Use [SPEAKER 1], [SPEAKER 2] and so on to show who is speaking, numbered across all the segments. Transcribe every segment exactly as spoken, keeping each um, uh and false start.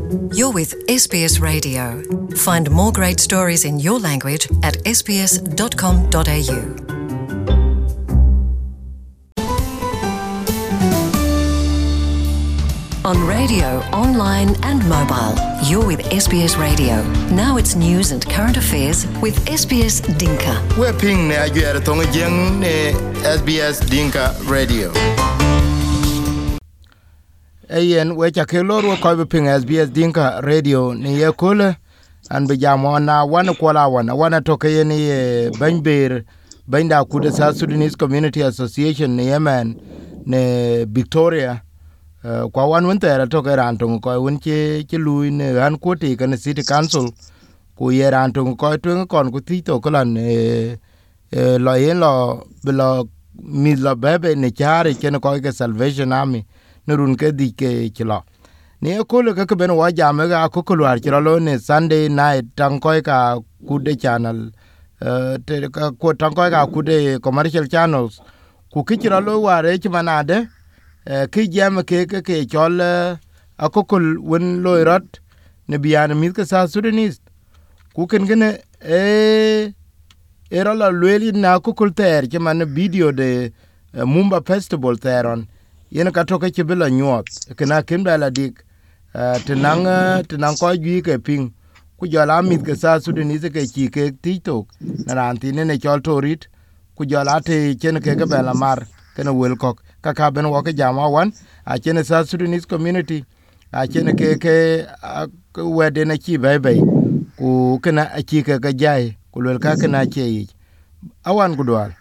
[SPEAKER 1] You're with S B S Radio. Find more great stories in your language at s b s dot com dot a u. On radio, online and mobile, you're with S B S Radio. Now it's news and current affairs with S B S Dinka.
[SPEAKER 2] We're ping ne ajuere tonga jeng ne S B S Dinka Radio. Ayen we chakelo ro ko ping S B S Dinka Radio ne yekole an be jamona wana kola wana wana toke ni banber banda kude South Sudanese Community Association ne Yemen ne Victoria. Uh, kwa wan wente era toke rantung ko wonche che lui ne an koti kan city council ku ye rantung ko twen kon ku ti to kolan e e lo yen lo blo mi lo bebe ne chare ken ko ke Salvation Army ne run ke di ke chlo ne ko le ka ben wa jame ga ko ko war chlo lo ne Sunday night tang ko ka ku de channel uh, te ka ko tang ko ka ku de commercial channels ku ki chlo lo ware chi manade ki jam ke ke ke chol akokol wen loirat ne bian mit ka South Sudanese ku ken gene e era la lweli na akokol ter ke man video de Mumba Festival teron yen ka to ke ke bela nyot kana ken bela dik tenang tenang ko gi ke ping ku jala mit ka South Sudanese ke chi ke tiktok na ranti ne ne chol torit ku jala te ken ke ke bela mar kana wel kok kaka ben wo ke jama wan a chene South Sudanese community a chene ke ke wede na chi bebe ku kana a chi ke ga jai ku lel ka kana che yi awan gudwal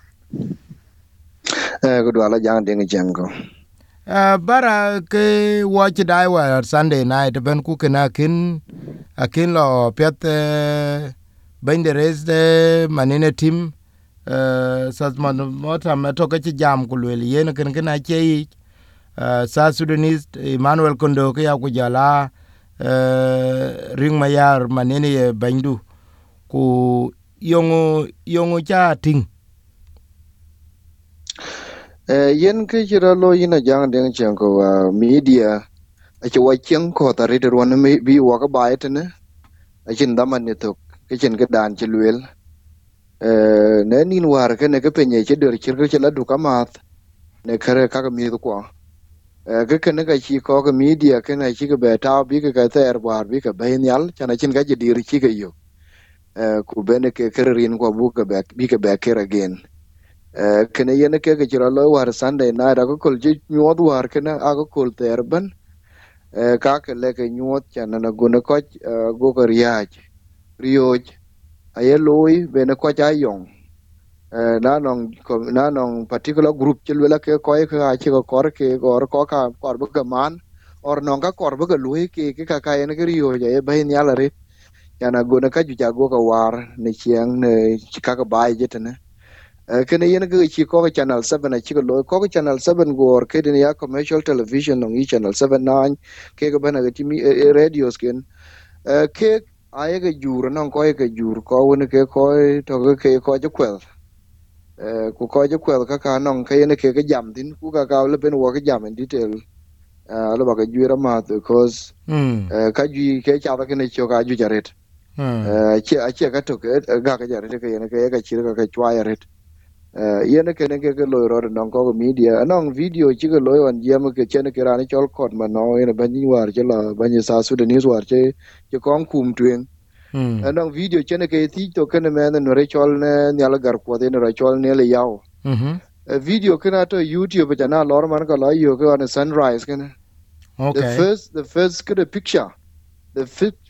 [SPEAKER 3] eh gudwal jang ding jengo
[SPEAKER 2] a bara ke watch dai wa Sunday night ben ku kana kin a kin lo pet ben de res de manene team Uh, sasman mota metoka chi jam kulweli yen ken ken ache uh, South Sudanese Emmanuel Kondo ke ya kujala uh, ring mayar manene ye bandu ku yongo yongo cha ting
[SPEAKER 3] eh yen ke jira lo yina jang ding chenko uh, media ache wa chen ko ta ri ro ne bi wa ka ba etne achin daman ne tok ke chen ke dan chi lwel eh ne nin war ke ne ke penye che der chir ke la du kamat ne kare ka ka mi ko eh ke ke ne ka chi ko ka media ke na chi ke be ta bi ke ka ter war bi ke be nyal chana chin ga ji dir chi ke yo eh ku be ne ke kere rin ko bu ke be bi ke be kere again eh ke ne ye ne ke ke jira lo war Sunday na ra ko kol ji nyod war ke na a ko kol ter ban eh ka ke le ke nyod chana na go ne ko go ko riach rioj ayeloi be ne ko cha yong na nong na nong particular group chil wela ke ko ke a chi ko kor ke gor ko ka kor bu ka man or nong ka kor bu ka lui ke ke ka ka ne ke rio je be ni ala re yana go na ka ju ja go ka war ne chiang ne ka ka bai je tene ke ne yen ke chi ko channel seven a chi ko lo ko channel seven gor ke ne ya commercial television nong channel seven nine ke ga bana ke mi radios ken ke ai ke jur nong ko ke jur ko ne ke ko to ke ko je kwel ku ko je kwel ka ka non ke ne ke ke jam tin ku ka ka le ben wo ke jam in detail a lo ba ke jura ma because ka ju ke cha ba ke ne cho ka ju jaret eh che a che ka to ke ga ka jaret ke ne ke ka chi ka ka chwa jaret eh ye ne ke ne ke ke lo ro non ko media non video chi ke lo on jam ke che ne ke ra ne chol kot ma no ne ban ni war che la ban ni Sa Sudanese war che che kon kum twen anong video chene ke ti to kene men no rechol ne nyal gar ko de no rechol ne le yaw mhm video kana to YouTube jana lor man ka la yo ko on sunrise kene okay the first the first good picture the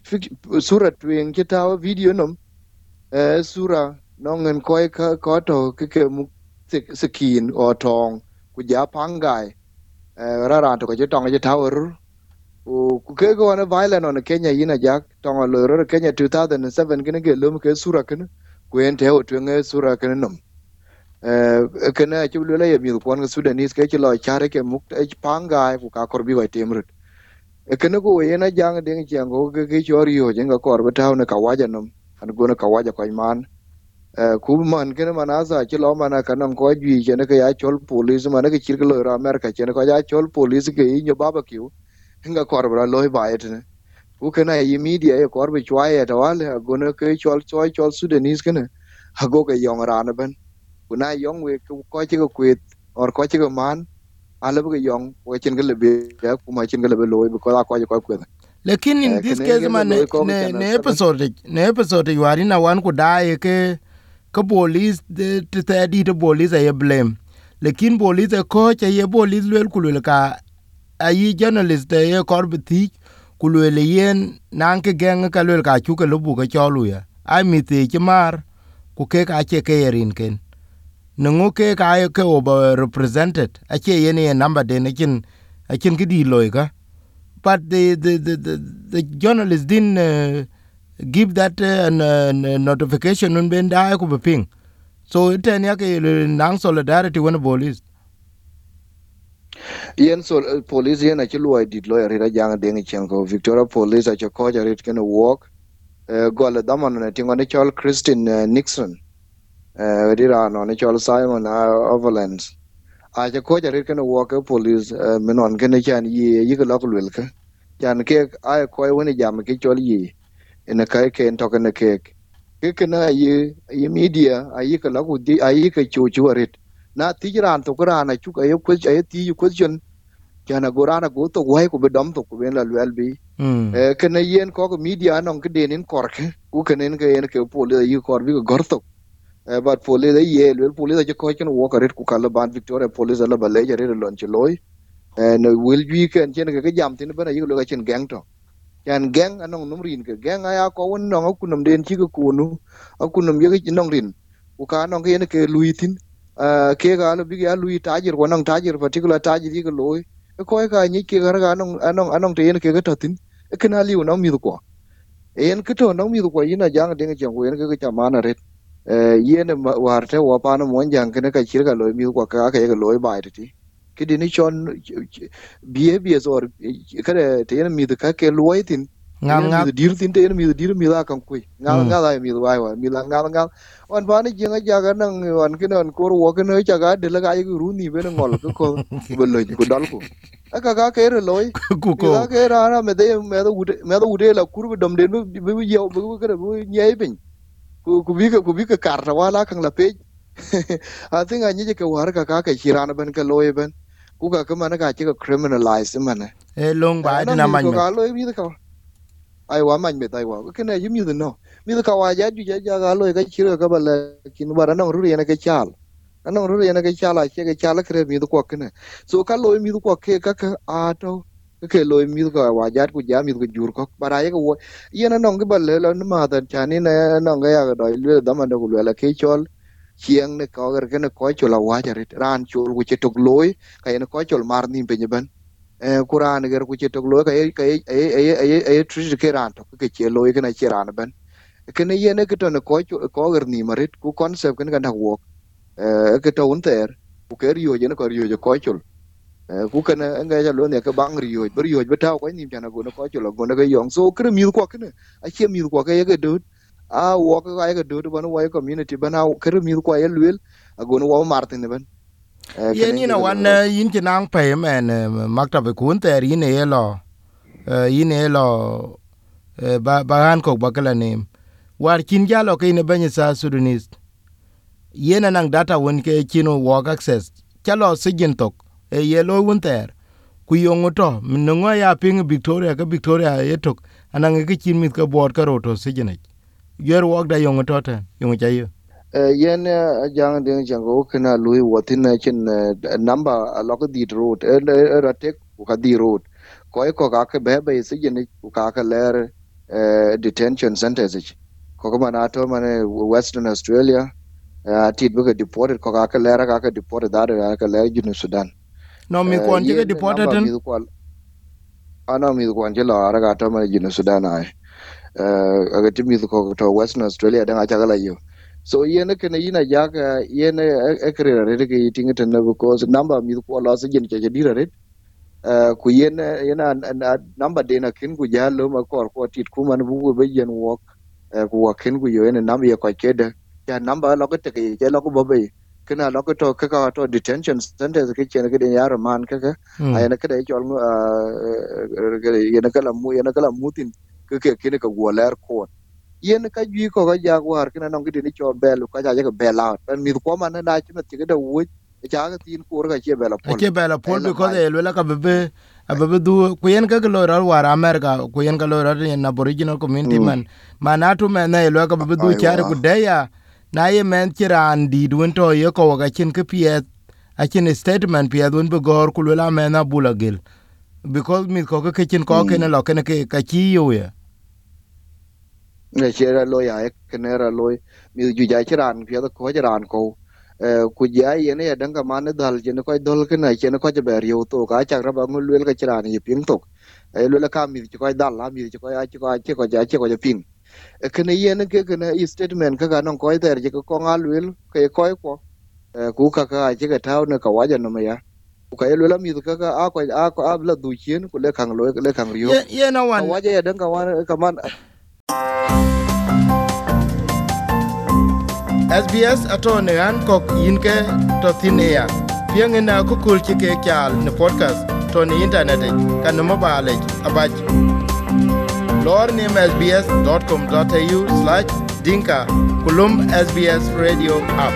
[SPEAKER 3] sura twen kita video nom eh sura nongen ko ka ko to ke ke mu skin o tong ku ja pangai eh ra ra to ke tong je tower ku ke go na violent on Kenya yina jak tong lo ro Kenya two thousand seven kene ke lum ke sura kene ku en te o twen sura kene nom eh kene chu le ye mi ko Sudanese ke lo chare ke muk e panga ku ka korbi wa temrut e kene ko yena jang ding chiang go ke ke chori yo jenga kor betaw na kawaja nom an go na kawaja ko man eh ku man kene manasa che lo mana kanang ko ji kene ke ya chol police mana ke chir ke lo ra America kene ko ya chol police ke nyo barbecue hinga kor bra loy ba etne ku kana yi media e kor bi chwa ya tawale agona ke chol chol chol Sudanese kana ago ke yong rana ban kuna yong we ko chi ko kwet or ko chi ko man ala bu yong ko chin ga lebe ya kuma chin ga lebe loy ko la ko ko kwet.
[SPEAKER 2] Lekin in this case man ne ne episode ne episode yari na wan ku dai ke ke police de te di de police ye blame. Lekin police ko che ye police lel ku lel ka ayi journalist ye kor biti ku lel yen nan ke gen ka lel ka chu ke lubu ke cholu ya. Ai mi te chmar ku ke ka che ke yerin ken. Nungu ke ka ke over represented a che yen ye number de ne kin a kin ki di loy ka. But the the, the, the, the journalist didn't uh, give that uh, uh, notification on Ben Dai ku ping. So it any ke nang solidarity when police.
[SPEAKER 3] Yen so uh, police yen achi luai dit lawyer ira jang deng chenko Victoria police achi ko jarit kana walk uh, go la daman na tingo ne chol Christine uh, Nixon uh, rira no ne chol Simon uh, Overlands achi ko jarit kana walk uh, police uh, menon kana chan yi yi ko lokul wel ka chan ke ay ko woni jam ke chol yi ina kai ke to kana ke ke kana yi yi media ayi ko lokul di ayi ko chu chu arit na tijiran to kurana chu ayi ko ayi ti question kana gorana go to wai ko be dom to ko ben la lwel bi e kana yen ko media non ke denin korke ku kana ke yen ke pole yi kor bi gorto e but pole de ye lwel pole de ko ken wo karet ku kala ban Victoria police la bale jare lon che loy e no wil wi ken chen ke jam tin bana yi lo ga chen gang to kan gang anong numrin ke gang aya ko won non ku num den chi ko kunu aku num ye ke nong rin ku ka non ke yen ke luitin ke ga lo bi ga lui tajir ko non tajir particular tajir yi ko loy ko ka ni ke gar ga anong anong anong te yen ke ga tatin e kana liu no mi ko yen ke to no mi ko ina jang de ngi ko yen ke ka mana ret e yen war te wa pa no mon jang ke ka chir ga lo mi ko ka ka ga lo ba ti ke di ni chon behaviors or ka te yen mi ka ke lo tin
[SPEAKER 2] Ngam ngam
[SPEAKER 3] mi dir tin te yen mi dir mi la kan ku ngal ngal ai mi wa wa mi la ngal ngal on ba ni jinga jaga nang on ke non ko wo ke no jaga de la ga yu ru ni be ngol ko ko be lo ko dal ko aka ka ke re loy
[SPEAKER 2] ku
[SPEAKER 3] mi la
[SPEAKER 2] ko.
[SPEAKER 3] ke ra na me de me do ude me do ude la kur be dom de be be yo be ke be nyai bin ku ku bi ke ku bi ke kar ta wala kan la pe a think a ni ke war ka ka ke kirana ben ke loy ben ku ka ka man ka ke criminalize man
[SPEAKER 2] E long ba
[SPEAKER 3] na
[SPEAKER 2] di na
[SPEAKER 3] mi ko
[SPEAKER 2] man.
[SPEAKER 3] ka loy mi ka ai wa man me tai wa ke na yi mi no mi ka wa ja ju ja ga loy ka kira ka bala kin bara na ru yana ke chal anong ru yana ke chala ke ke chala kre mi ko kene so ka loy mi ko ke ka ka ato ke loy mi ko wa ja ku ja mi ko jur ko bara ye ko yana nong ke balle lo ma ta chani na nong ga ya do le da man ko le ke chol chieng ne ko gar ke ne ko chola wa ja rit ran chul ku che tok loy ka ne ko chol mar ni pe ban e kuran gar ku che tok loy ka e e e e e tri ke ran to ke che loy ke na che ran ban ke ne ye ne ke to ne ko ko gar ni marit ku concept ke ne ga na wo cái trâu ấn ter ku ke rio je ko rio je ko chul ku kana nga ja lo ne ka bang rio ber rio be taw ko nim jana go ko chul go ne ga yong so kre mi ko kne a che mi ko ke ga dut a wo ka ga ga dut ban wa community ban a kre mi ko ye lwel a go no wa martin ban
[SPEAKER 2] Yen ina wan yin ki nang pe men maktab kun ter yin e lo yin e lo ba ban ko bakala nim. War kin jalo ke ne banye sa Sudanese. Yen nang data won ke chino work access. Chalo sigin tok e ye lo won ter. Ku yongo to mnongo ya ping Victoria ka Victoria yetok anang ke chin mit ka bor ka roto sigin. Yer work da yongo to ten yongo chayo.
[SPEAKER 3] yen jang ding jang go kana lui watin na chin number a lo di road ra tek ku ka di road ko ko ka ke be be si ni ku ka ka ler detention centers ko ko mana to mane Western Australia tit bu ka deported ko ka ka ler ka ka deported da ka ler junu Sudan
[SPEAKER 2] No mi kon ke deported
[SPEAKER 3] mi ko ana mi ko angela ara ka to mane junu Sudan ai aga ti mi ko to Western Australia da ka la yo so yene kene yina jaga yene ekrera rede ke yitinga tana because number mi ko la se jen ke dira red ku yene yena number de na kin ku jalo ma kor ko tit ku man bu be jen wok ku wakin ku yene nam ye ko kede ya number lo ko te ke je lo ko bobe kana lo ko to ka ka to detention center ke chen ke de yar man ka ka ayene ke de chol yene kala mu yene kala mutin ke ke kene ka goler ko yen ka ju ko ga jaguar kina non gidi ni cho belu ka ja ga bela ben mi ko man na chi ti ga wu cha ga tin ko ga che bela pol
[SPEAKER 2] che bela pol because e lo la ka bebe abe du ku yen ka lo rar war America ku yen ka lo rar in aboriginal community man manatu men e lo ka bebe du char ku de ya na ye men chiran di dun to ye ko ga chin ke pie a chin statement pie dun be gor ku la men abula gel because mi ko ke chin ko ke ne lo ke ne ke ka chi yo ye
[SPEAKER 3] ne chera lo ya ek kenera lo mi ju ja chiran pye ko chiran ko ku ja ye ne dan ka man dal je ne ko dol ke na che ne ko je ber yo to ka cha ra ba ngul wel ka chiran yi ping tok e lo la ka mi ko dal la mi ko ya ko che ko ja che ko je ping e ke ne ye ne ke ke ne statement ka ga non ko ter je ko ngal wel ke ko ko ku ka ka che ka taw ne ka wa ja no me ya ku ka lo la mi ka ka a ko a ko a la du chen ku le kang lo le kang yo
[SPEAKER 2] ye no
[SPEAKER 3] ka
[SPEAKER 2] one
[SPEAKER 3] wa ja dan ka wa ka man
[SPEAKER 2] S B S atone an kok yinke to thinea piengena ko kul chike kyal ne podcast to ni internet kan no mobile abaj lor ni s b s dot com dot a u slash dinka kulum S B S radio app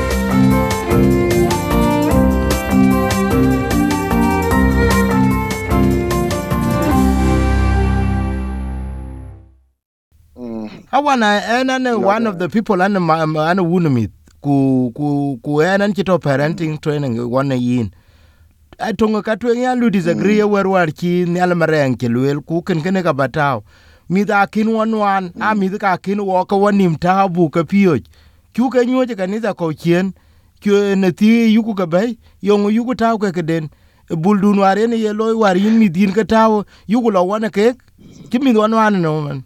[SPEAKER 2] Awana ena one of the people and and wunumit ku ku ku ena chito parenting training one yin atonga katwen ya lu disagree wer war chi nyal mareng kelwel ku ken ken ka bataw mi da kin wan wan a mi da kin wo ka wanim tabu ka pioj ku ka nyoje kanisa ko chien ku ne ti yuku ka bay yong yuku taw ka den buldun ware ne ye loy war yin mi din ka taw yuku lo wana ke kimi wan wan no man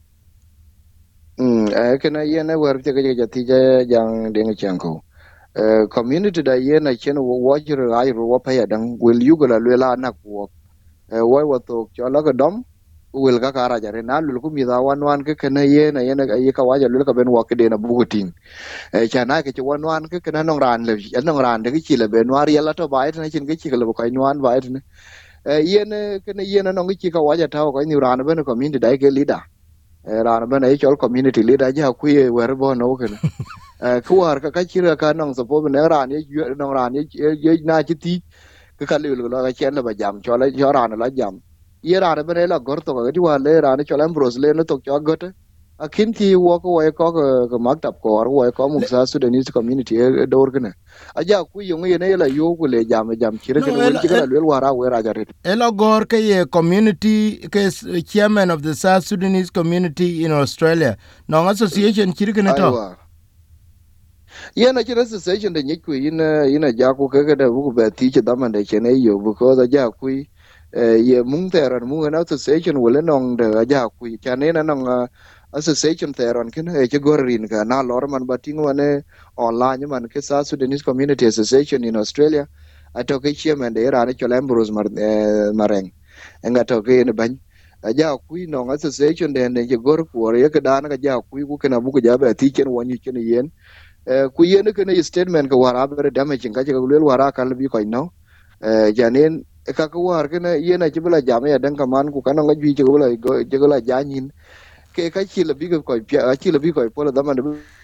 [SPEAKER 3] Mm, eh, kena yen e wer te ke jati ja jang ding chanko. Eh, community da yen a chen wo wo jiro ai ro pa ya dang will you gola lela na ko. Eh, wo wo to chola ga dom will ka kara jare na lul ku mi da wan wan ke kena yen a yen a yi ka waja lul ka ben wo ke de na bugutin. Eh, chana ke wan wan ke kena nong ran le nong ran de ke chi le ben war yela to bai na chin ke chi le ko nwan bai ne. Eh, yen kena yen nong chi ka waja ta ko ni ran ben community da ke leader. Ran ben ai chol community leader ja ku ye wer bo no ken ku war ka ka chira ka nong so po ne ran ye nong ran ye ye na chi ti ka ka le lo ka chen la ba jam chol yo ran la jam ye ran ben la gor to ka ti wa le ran chol ambros le no to cho got a kin ti wo ko we ko ka maktab ko wo ko mu sa Sudanese community e dor ken a ja ku yo ngi ne la yo ku le jam jam chira ken wel chi ka le wa ra we ra ja re
[SPEAKER 2] Elo Gor ke ye community ke chairman of the South Sudanese community in Australia. No association chirike na to.
[SPEAKER 3] Yeah, na chira association de nyiku ina ina jaku ke da buku ba ti che daman de chene yo because a jaku ye mung teran mung na association wala nong de a jaku chane na nong association teran ken e che gorin ka na lor man bating wane online man ke South Sudanese Community Association in Australia atoke chairman de era ne cholembros mar mareng enga toke ne ban aja kui no association de ne gor ko ye ka dan ga ja kui ku kana buku ja ba ti chen wani chen yen ku yen ke ne statement ka wara ber damaging ka ga lel wara ka bi ko no janen ka ka war ke ne yen a jibla jam ya dan ka man ku kana ga ji ji bla ji bla janin ke ka chi la bi ko ko a chi la bi ko po la da man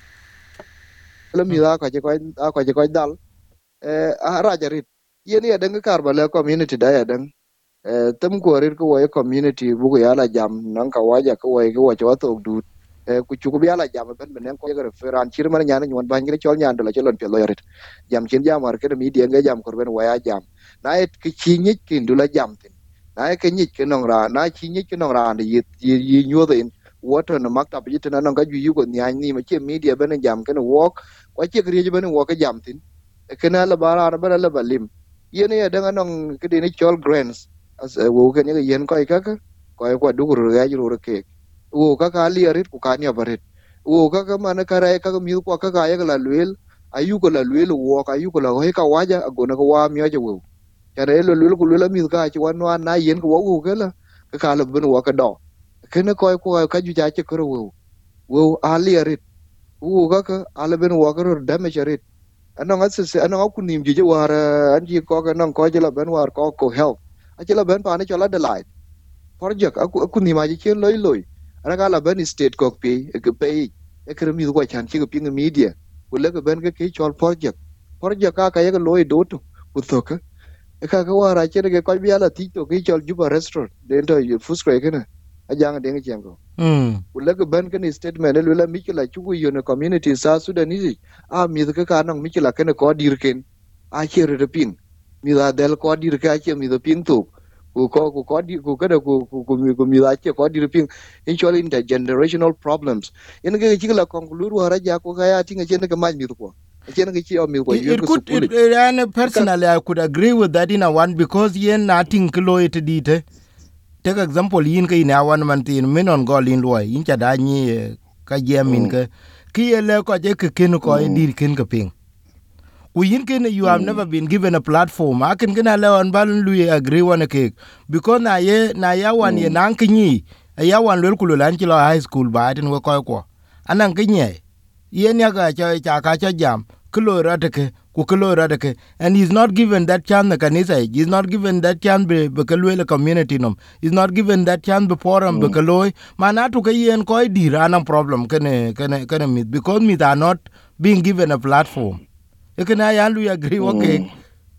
[SPEAKER 3] la mi da ka je ko a ka je ko dal a ra ja rit yen ya dan ka ba la community da ya dan tem ko rir ko way community bu ko yala jam nan ka waja ko way ko wacho to du ku chu ko yala jam ben ben ko ga feran chir man nyana nyon ban ngi chol nyan do la chelon pe loyarit jam chin jam war ke mi die nga jam ko ben waya jam na et ki chi nyit kin du la jam tin na ke nyit ke nong ra na chi nyit ke nong ra yi yi nyo den water no makta bi tin nan ga ju yu ko nyan ni ma che media ben jam ke no wok wa che kriye ben wok jam tin ke na la bara ba la balim yene ya da nong ke ni chol grants as wo ke ne yen ko ka ka ko ko du ru ga ju ru ke wo ka ka li arit ku ka ni abarit wo ka ka man ka ra ka mi ko ka ga ya la luel ayu ko la luel wo ka ayu ko la ho ka waja go na ko wa mi ja wo ya re lo luel ku luel mi ka chi wan wan na yen ko wo ke la ka ka la ben wo ka do ke ne ko ko ka ju ja che ko wo wo a li arit wo ka ka ala ben wo ka ro damage arit anong asese anong ku nim ji war an ji ko ka nong ko ji la ben war ko ko help a ji la ben pa ne chola de lai project aku aku ni ma ji chen loy loy ana ga la ben state ko pe ke pe e kre mi ko chan chi ko ping media ku le ko ben ke ke chol project project ka ka ye loy do to ku to ka e ka ka wara chen ke ko bi ala ti to ke chol Juba restaurant de to food square kana a jang de ngi ko
[SPEAKER 2] mm
[SPEAKER 3] ulega ban kan statement le la mikila chugu yo na community sa Sudanese a mi ka ka nang mikila kan ko dir ken a chere de pin mi da del ko dir ka che mi do pin to ku ko ku ko di ku ka da ku ku mi ku mi da che ko dir pin actually intergenerational problems in ga chigla conclude wara ja ko ga ya tinga chen ka ma mi ko chen ga chi o mi ko yo
[SPEAKER 2] it
[SPEAKER 3] ko
[SPEAKER 2] could it, it, and personally I could agree with that in a one because yen nothing kilo it dite take example yin ka ina wan man tin min on gol in loy in cha da ni ka jemin ka ki ele ko je ke ken ko e dir ken ka ping ku yin ken you have never been given a platform I can gonna le on balun lu agree one ke because na ye na ya wan ye nan kinyi ya wan lol kulu lan kilo high school ba tin we ko ko anan kinye yen ya ga cha cha ka cha jam kilo ratake ku kilo ratake and he's not given that chance the kanisa he's not given that chance be be kalwe community nom he's not given that chance before am be kaloy mana to ka yen ko dira na problem kene kene kene mit because mit are not being given a platform you can I you agree okay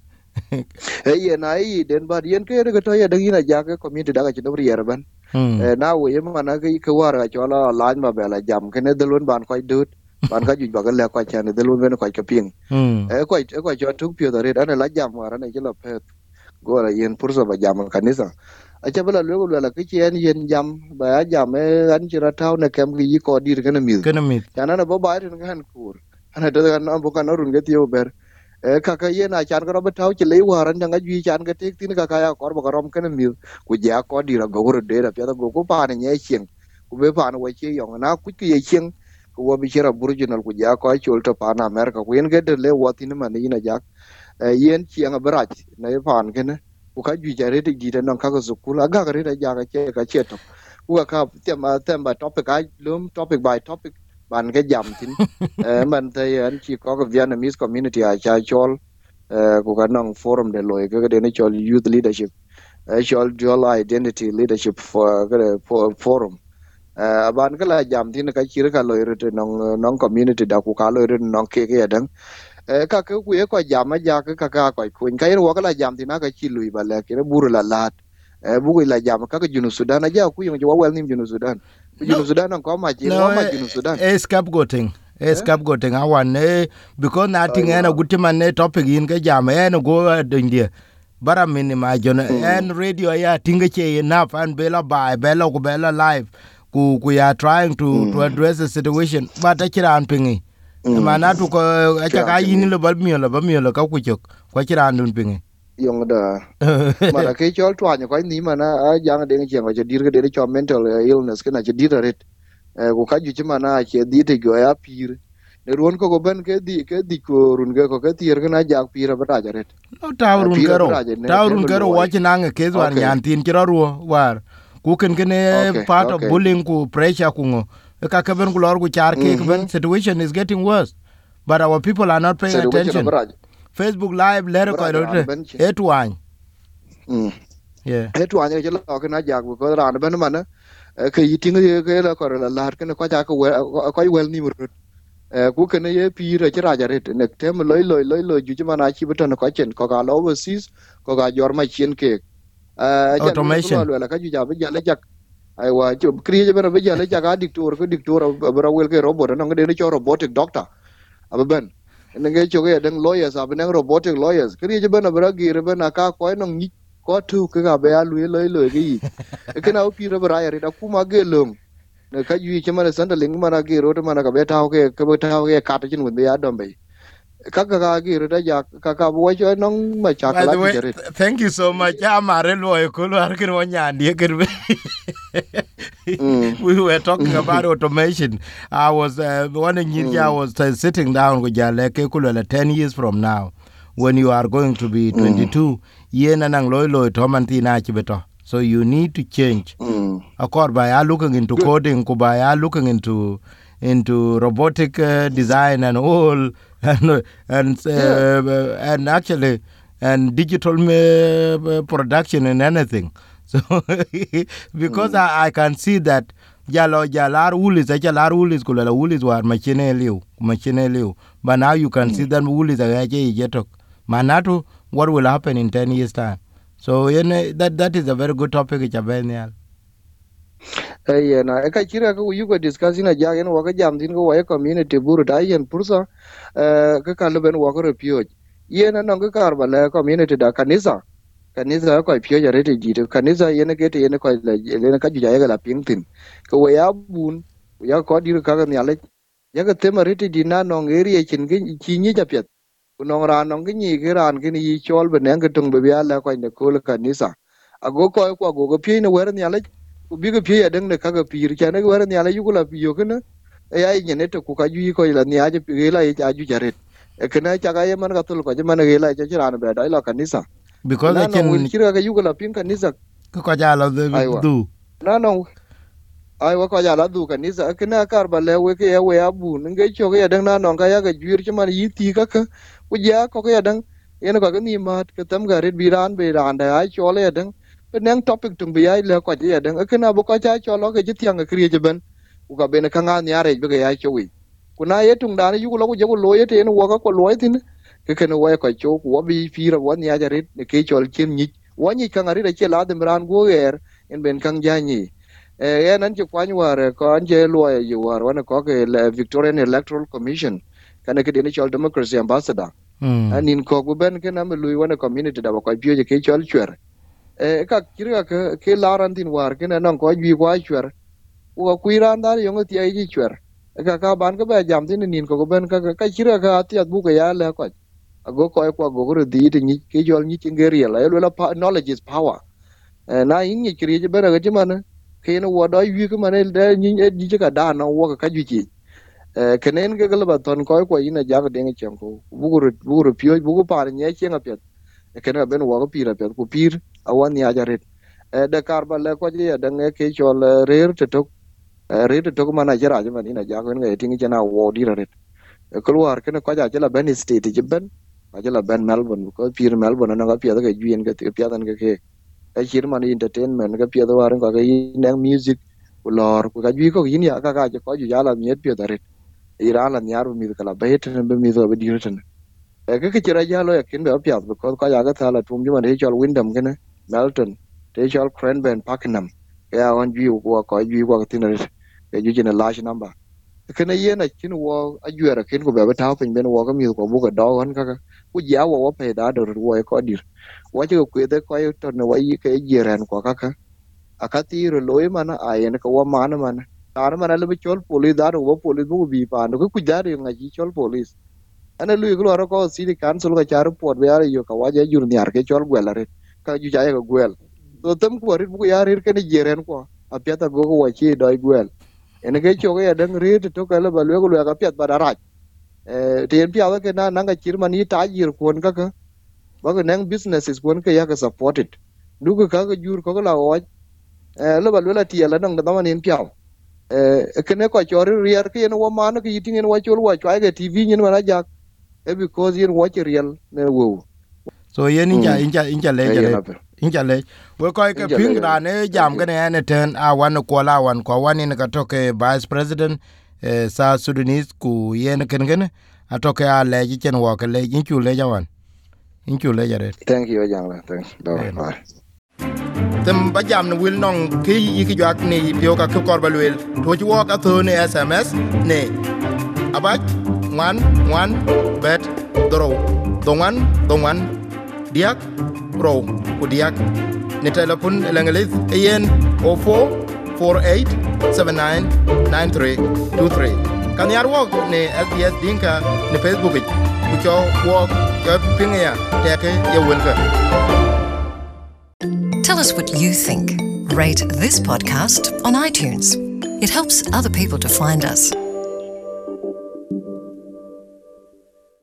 [SPEAKER 3] hey na yi den ba yen ke ga to ya da ina ja ka community da ga ci dobri yarban na wo yema mana ga ka wara ga chola lañ ma bela jam ke ne delon ban ko dut ban ka juj ba ga le ko cha ne delon ben ko ka ping e ko e ko jo tuk pio da re ana la jam wara ne jelo pet go ra yen purso ba jam kanisa a cha bela lego la ke chen yen jam ba ya jam e an ci ra taw ne kem gi ko dir kana mi
[SPEAKER 2] kana mit
[SPEAKER 3] kana na bo ba rin kan kur ana to ga no bo kan run ga tio ber e kaka yena chan ko ba taw ci le waran nga ju chan ga tek tin kaka ya ko ba rom kana mi ku ja ko dira go ro de ra pya go ko pa ne nye chen ku be pa no che yong na ku ki ye chen ku wo bi chera burjinal ku ja ko chul to pa na America ku yen ga de le wo tin ma ni na jak yen chi nga brach na ye pan kene ku ka ju ja re de di na ka ko su ku la ga ga re da ja ga che ka che to ku ka tem tem ba topic ai lum topic by topic ban cái jam tin man thấy anh chỉ có cái Vietnamese community ở Chai Chol của cái nông forum để lôi cái cái này cho youth leadership cho dual identity leadership for cái forum ban cái là jam tin cái chỉ cái lôi rồi nông nông community đã của cái lôi rồi nông kia cái đằng các cái quỹ có jam mà giờ cái các cái có quên cái nó cái là jam tin nó cái chỉ lùi bà lẹ cái nó buru là lạt buru là jam các cái Junub Sudan nó giờ quỹ mà cho well nim Junub Sudan Junub Sudan nó có mà chỉ có mà Junub Sudan
[SPEAKER 2] es scapegoating es scapegoating awan eh because nothing ena gutiman ne topic in ga jam ena go India bara minima jona en radio ya tinga che enough and bela by bela go bela live ku ku ya trying to to address the situation but akiran pingi mana to ko acha ka yin le bal mi le ba mi le ka ku chok ko akiran dun pingi
[SPEAKER 3] yung da mà cái chol twa nya ko ni mana a jang de ngi ngo je dir ga de cho mental illness kana je dir ret ko ka ju mana che di te go ya pir ne ruon ko go ben ke di ke di ko run ga ko ke tier kana jak pir ba ra ret
[SPEAKER 2] no tawrun garo tawrun garo wa chi nang ke zwan nyan tin kiro ruo war ku ken ken part of bullying ku pressure ku ngo ka ka ben ku lor ku char ke ben situation is getting worse but our people are not paying attention Facebook live lere ko rote etwan
[SPEAKER 3] mm yeah etwan ye lo ko na jak ko ran ben man ke yiting ke la ko la lar ke ko ja ko ko wel ni mur ku ke ne ye pi re ra ja ret ne tem loy loy loy loy ju ma na chi beton ko chen ko ga lo overseas ko ga jor ma chen ke
[SPEAKER 2] automation
[SPEAKER 3] lo la ka ju ja be ja le jak ai wa ju kri je be ja le jak a dictor ko dictor bra wel ke robot no ngade ne cho robotic doctor aben nge choge dang lawyers abnang robotic lawyers kri je bana bra gir bana ka ko no ni ko tu ke ga be alu loy loy gi ke na pi ra bra ya da kuma ge long ne ka yu che mana sanda ling mana ge ro mana ka be ta ke ke be ta ke ka ta chin gun be ya dom be ka ka ga gi da ja ka ka bo cho no ma cha ka la
[SPEAKER 2] ji thank you so much ya mare loy ko ar kin wonya ndi ke we were talking about automation. I was uh, one in mm. I was uh, sitting down with Jaleke Kulala ten years from now, when you are going to be twenty-two, yen and loy loy tomantina chibeto. So you need to change. Mm. Accord by are looking into Good. coding, by are looking into into robotic uh, design and all, and and uh, yeah. and actually and digital uh, production and anything. So because mm. I, I can see that jalo jalar ulis acha lar ulis kula la ulis war machine liu machine liu, but now you can mm. see that ulis agaje jetok manatu what will happen in ten years time. So you know, that that is a very good topic chabenial.
[SPEAKER 3] Eh na e ka kira ka you go discussing a jagen wa ka jam din go wa community buru da yen pursa eh ka ka leben wa ko repio yen na no ka bala community da kanisa kanisa ko pio ya rete jito kanisa yen ke te yen ko le ka ju ja la pingtin ko wa ya bun ya ko dir ka ga nyale ya ga tema rete di na no ngeri chin gi chi ni ja pet no ra no gi ni gi ran gi ni chol be ne ga tung be ya la ko ne ko kanisa ago ko ko go go pio ne wer nyale bi ga pio ya dang ne ka ga pir cha ne wer nyale yu la pio kana ya yi ne to ku ka ju ko la ni aje pi la ya ju jaret e kana cha ga ye man ga tul ko je man ga la cha ran be da la kanisa
[SPEAKER 2] because I can
[SPEAKER 3] will kira ga yugo la pin kanisa
[SPEAKER 2] ko ja la du
[SPEAKER 3] na no ai wa ko ja la du kanisa kana kar ba le we ke ya we abu nge cho ga dang na no ga ya ga jwir che man yiti ka ka ku ja ko ga dang yen ko ga ni ma ka tam ga red biran be ran da ai cho le dang nang topic tung bi ai le ko ja dang kana bo ko cha cho lo ga je tiang ga kriye je ben ku ga be na ka nga ni are be ga ya cho wi ku na ye tung da ni yugo lo ko je ko lo ye te no wa ka ko lo tin ke ke no wa ko cho ku bi fi ra wa ni ya red ne ke cho chin ni wa ni ka ngari da che la dem ran go yer en ben kang ja ni e nan che kwa ni war ko an je lo ye war wa ko ke Victorian Electoral Commission kana ke ni cho democracy ambassador anin ko bu ben ke na me lui wa community da ko bi je ke cho chwer e ka kira ke ke la ran tin war ke na non ko bi kwa chwer wa ku ran da yo ngi ai ji chwer ka ka ban ka ba jam tin nin ko ben ka ka kira ka ati at bu ka ya la ko ago ko ko go go di ti ni ke jol ni ngeri la yo la knowledge is power na yin ni kiri je bera ga mana ke no wa da yu ka mana da ni ni je ka da no wa ka ju ji ke nen ga ga ba ton ko ko ina ja ga de ngi chen ko bu go bu go pio bu go pa ni che nga pet ke na ben wa ga pi ra pet ku pir awan ya ja ret da kar ba le ko je da nge ke jol rer te to rer te to mana ja ra je mana ina ja ga ngi ti ngi na wo di ra ret keluar ke na ko ja la ben state je ben ajala ben Melbourne ko pir Melbourne na ga pia ga juien ga pia dan ga ke ai chir man entertainment ga pia da war ga ga nang music ulor ko ga ju ko yin ya ga ga ko ju ya la miet pia daret ira la nyar mi ka la bet ne be mi do be dirten e ga ke chira ja lo ya kin be pia ko ko ya ga ta la tum ju man he chol Wyndham ke ne Melton te chol Cranbourne Pakenham ya on ju ko ko ju ko tin re e ju ne large number kana yena kin wo ajuera kin ko be ta pen ben wo ga mi ko bu ga do han ka ku ya wo pe da do wo ko dir wo ji ko de ko to no yi ke jiran ko ka ka akati ro loy mana ayen ko wa man mana tar mana le chol police da wo police bu bi pa no ku da ri nga ji chol police ana lu ko ro ko city council ga char pot be ari yo ka wa je jur ni ar ke chol gwel re ka ju ja ga gwel to tam ko ri bu ya ri ke ni jiran ko apya ta go ko wa chi doi gwel ene ke cho ga dang ri to ka la ba lu ko ga pyat ba da ra eh tien pya ga na na ga chir man yi ta jir kon ka ka ba ga nang businesses kon ka ya ga supported du ka ga jur ko la o eh la ba lu la ti la nang da man in pya eh ke ne ko cho ri ri ar ke no wa man ke yitin wa cho wa chwa ga tv nyin ma ja e because yin wa chi real ne wo
[SPEAKER 2] so yen inja inja inja le inja le we ko ke ping da ne jam ga ne ne ten a wan ko la wan ko wan ne ka to ke vice president eh sa Sudanese ku yen ken ken a to ke a le ji chen wo ke le in chu le jawan in chu le jare
[SPEAKER 3] thank you jang la thanks bye
[SPEAKER 2] tem ba jam ne wil nong ki yi ki jak ni pio ka ko kor balwel to ji wo ka to ne sms ne abak wan wan bet dro dongan dongan diak pro udiak ni telefon elangelis yen zero four four eight seven nine nine three two three kan yar wok ni S B S Dinka ni Facebook ku cho wok cho pinga teke ye welka.
[SPEAKER 1] Tell us what you think. Rate this podcast on iTunes. It helps other people to find us.